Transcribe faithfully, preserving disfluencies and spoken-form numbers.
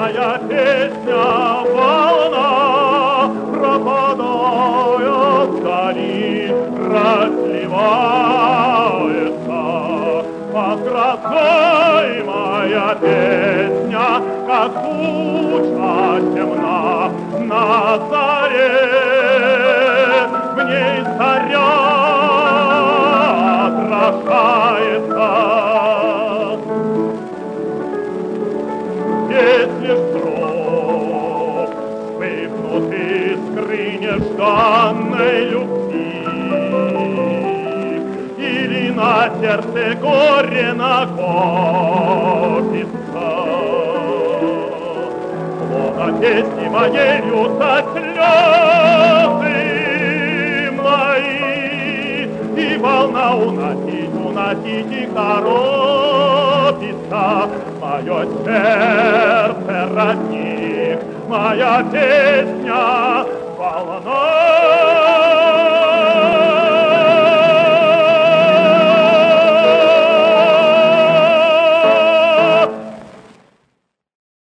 моя песня волна, пропадая вдали, разливается. Под грозой моя песня, как туча темна на заре, в ней заря отражается. Если вдруг вспыхнут искры нежданной любви, или на сердце горе накопится, словно песни моей льются слезы мои, и волна уносить, уносить и торопится. Мое сердце родник, моя песня